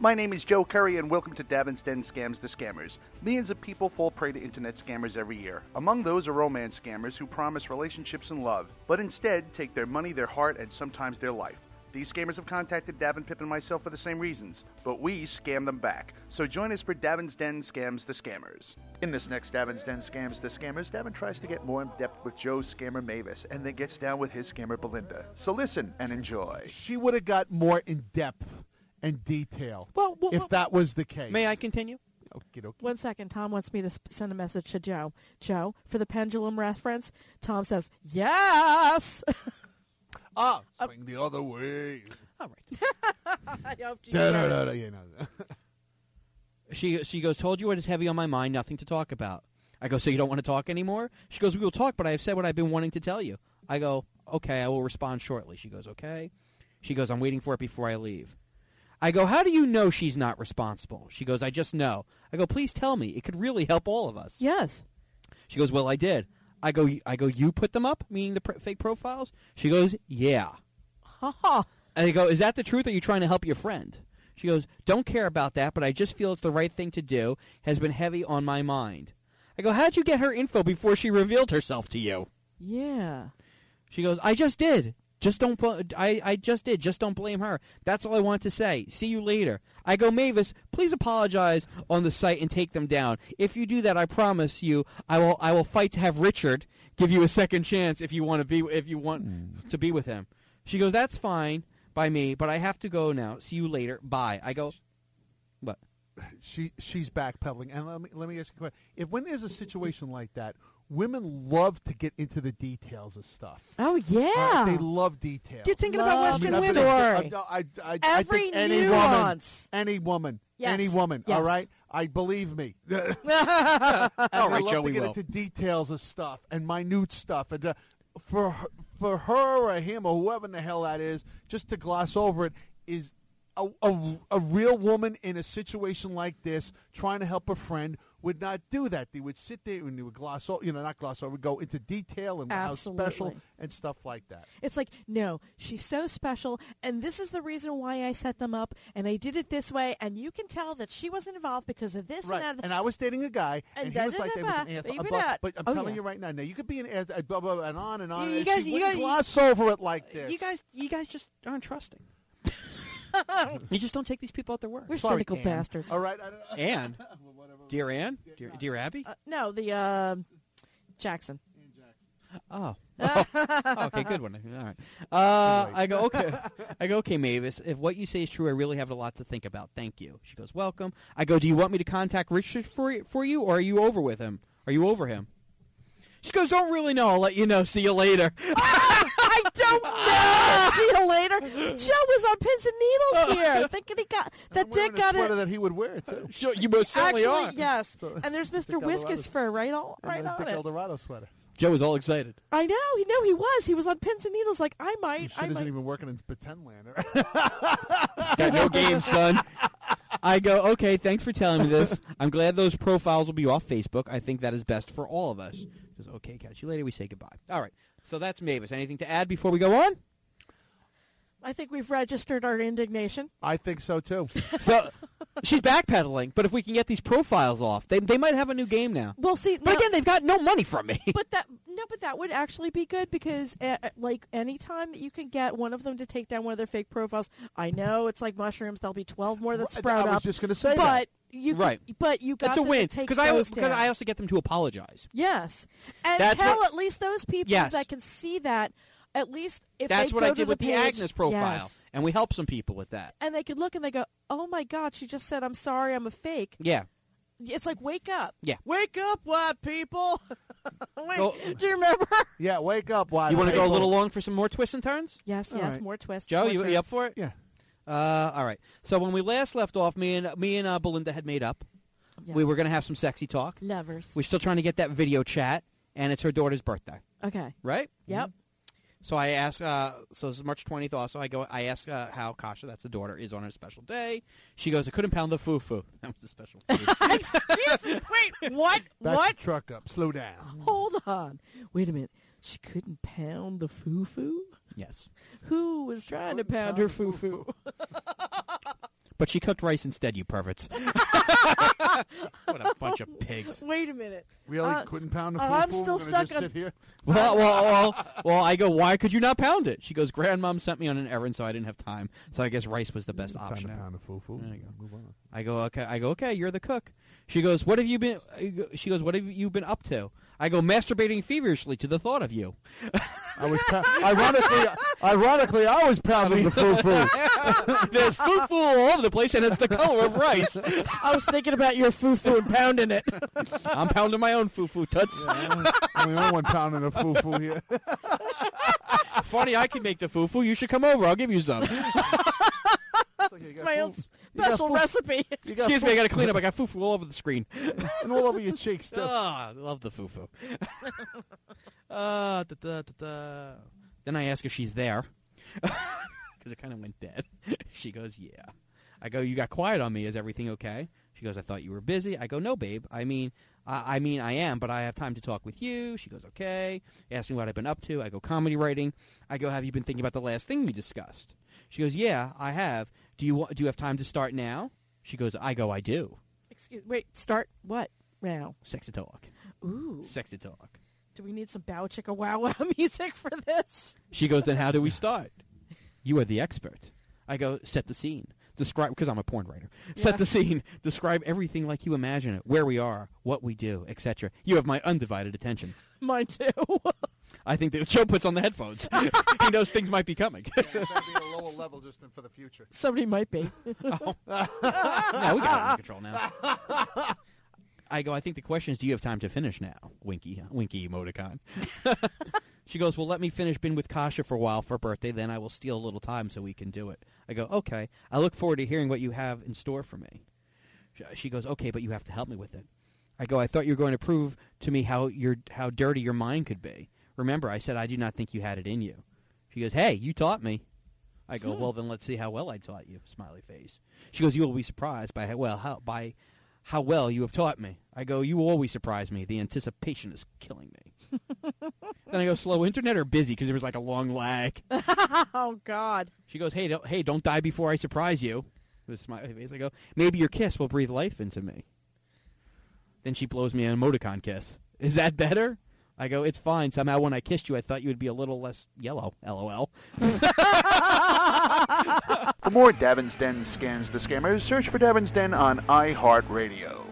My name is Joe Curry, and welcome to Davin's Den Scams the Scammers. Millions of people fall prey to internet scammers every year. Among those are romance scammers who promise relationships and love, but instead take their money, their heart, and sometimes their life. These scammers have contacted Davin, Pip, and myself for the same reasons, but we scam them back. So join us for Davin's Den Scams the Scammers. In this next Davin's Den Scams the Scammers, Davin tries to get more in depth with Joe's scammer Mavis, and then gets down with his scammer Belinda. So listen and enjoy. She would have got more in depth and detail if that was the case. May I continue? Okie dokie. 1 second. Tom wants me to send a message to Joe. Joe, for the pendulum reference, Tom says, yes! Swing the other way. All right. I hope you know. She goes, told you what is heavy on my mind, nothing to talk about. I go, so you don't want to talk anymore? She goes, we will talk, but I have said what I've been wanting to tell you. I go, okay, I will respond shortly. She goes, okay. She goes, I'm waiting for it before I leave. I go, how do you know she's not responsible? She goes, I just know. I go, please tell me. It could really help all of us. Yes. She goes, well, I did. I go, you put them up, meaning the fake profiles? She goes, yeah. Ha. And I go, is that the truth, or are you trying to help your friend? She goes, don't care about that, but I just feel it's the right thing to do. Has been heavy on my mind. I go, how'd you get her info before she revealed herself to you? Yeah. She goes, I just did. Just don't. I just did. Just don't blame her. That's all I want to say. See you later. I go, Mavis, please apologize on the site and take them down. If you do that, I promise you, I will fight to have Richard give you a second chance if you want to be with him. She goes, that's fine by me, but I have to go now. See you later. Bye. I go, what? She's backpedaling, and let me ask you a question. When there's a situation like that, women love to get into the details of stuff. Oh, yeah. They love details. You're thinking about Western women. Story. I think any nuance. woman, yes. any woman, yes. all right? I believe me. All right, to Joe, we get will. into details of stuff and minute stuff. And for her or him or whoever in the hell that is, just to gloss over it, is a real woman in a situation like this trying to help a friend would not do that. They would sit there and they would go into detail and Absolutely. how special and stuff like that. It's like, no, she's so special, and this is the reason why I set them up, and I did it this way, and you can tell that she wasn't involved because of this right. and that. And I was dating a guy, and he was like, there was an ass. But I'm telling you right now, you could be an ass, blah, blah, blah, and on and on. You guys gloss over it like this. You guys just aren't trusting. You just don't take these people at their word. We're Sorry, cynical Ann. bastards. All right. Ann? Dear Ann? Dear Abby? No, the Jackson. Oh. Okay, good one. All right. I go, okay, Mavis. If what you say is true, I really have a lot to think about. Thank you. She goes, welcome. I go, do you want me to contact Richard for you, or are you over with him? Are you over him? She goes, don't really know. I'll let you know. See you later. I don't know. See you later. Joe was on pins and needles here, thinking he got that dick got it. That he would wear too. Sure, you most certainly Actually, are. yes. So, and there's Mr. Whiskas fur right on Dick it. Eldorado sweater. Joe was all excited. I know. He was. He was on pins and needles. Like I might. Shit isn't even working in pretend land. Got no game, son. I go, okay, thanks for telling me this. I'm glad those profiles will be off Facebook. I think that is best for all of us. She goes, okay, catch you later. We say goodbye. All right. So that's Mavis. Anything to add before we go on? I think we've registered our indignation. I think so too. So she's backpedaling, but if we can get these profiles off, they might have a new game now. Well, see, but again, they've got no money from me. But that would actually be good because, like, any time that you can get one of them to take down one of their fake profiles, I know it's like mushrooms. There'll be 12 more that sprout up. I was just going to say but that. You right. But you got That's a win because I also get them to apologize. Yes, and tell at least those people that can see that. At least if that's they what go I to did with the page, Agnes profile, yes. And we help some people with that. And they could look and they go, "Oh my God, she just said I'm sorry, I'm a fake." Yeah. It's like, wake up. Yeah. Wake up, white people. Wait, go, do you remember? Yeah, wake up, white people. You want to go a little long for some more twists and turns? Yes, right. more twists. Joe, more you up for it? Yeah. All right. So when we last left off, me and Belinda had made up. Yes. We were going to have some sexy talk. Lovers. We're still trying to get that video chat, and it's her daughter's birthday. Okay. Right? Yep. Mm-hmm. So I asked, so this is March 20th also, I asked how Kasha, that's the daughter, is on her special day. She goes, I couldn't pound the foo-foo. That was the special food. Excuse me, wait, what? Back What? the truck up, slow down. Hold on. Wait a minute. She couldn't pound the foo-foo? Yes. Who was trying to pound her foo-foo? But she cooked rice instead, you perverts. What a bunch of pigs. Wait a minute. Really? Couldn't pound the fufu? I'm We're still gonna stuck just on- sit here? Well, I go, why could you not pound it? She goes, Grandmom sent me on an errand, so I didn't have time. So I guess rice was the best option. Time to pound the fufu. There you go. Move on. I go, okay, you're the cook. She goes, what have you been up to? I go, masturbating feverishly to the thought of you. I was ironically, I was pounding the fufu. There's fufu all over the place, and it's the color of rice. I was thinking about your fufu and pounding it. I'm pounding my own fufu, Toots. Yeah, I'm the only one pounding the fufu here. Funny, I can make the fufu. You should come over. I'll give you some. It's my own special recipe. Excuse me, I got to clean up. I got fufu all over the screen. And all over your cheeks, too. I love the fufu. Then I ask her if she's there. Because it kind of went dead. She goes, yeah. I go, you got quiet on me. Is everything okay? She goes, I thought you were busy. I go, no, babe. I mean, I am, but I have time to talk with you. She goes, okay. Ask me what I've been up to. I go, comedy writing. I go, have you been thinking about the last thing we discussed? She goes, yeah, I have. Do you have time to start now? She goes, I do. Wait, start what now? Sexy talk. Ooh. Sexy talk. Do we need some Bow Chicka Wow Wow music for this? She goes, then how do we start? You are the expert. I go, set the scene. Describe, because I'm a porn writer. Yes. Set the scene. Describe everything like you imagine it, where we are, what we do, etc. You have my undivided attention. Mine too. I think that Joe puts on the headphones. He knows things might be coming. Yeah, it's gotta be a lower level just for the future. Somebody might be. No, we got it under control now. I go, I think the question is, do you have time to finish now? Winky emoticon. She goes, well, let me finish being with Kasha for a while for her birthday, then I will steal a little time so we can do it. I go, okay. I look forward to hearing what you have in store for me. She goes, okay, but you have to help me with it. I go, I thought you were going to prove to me how dirty your mind could be. Remember, I said I do not think you had it in you. She goes, hey, you taught me. I go, well, then let's see how well I taught you, smiley face. She goes, you will be surprised by how well you have taught me. I go, you always surprise me. The anticipation is killing me. Then I go, slow internet or busy? Because there was like a long lag. Oh, God. She goes, hey, don't die before I surprise you. With a smiley face. I go, maybe your kiss will breathe life into me. Then she blows me an emoticon kiss. Is that better? I go, it's fine. Somehow when I kissed you, I thought you would be a little less yellow. LOL. For more Davin's Den Scans the Scammers, search for Davin's Den on iHeartRadio.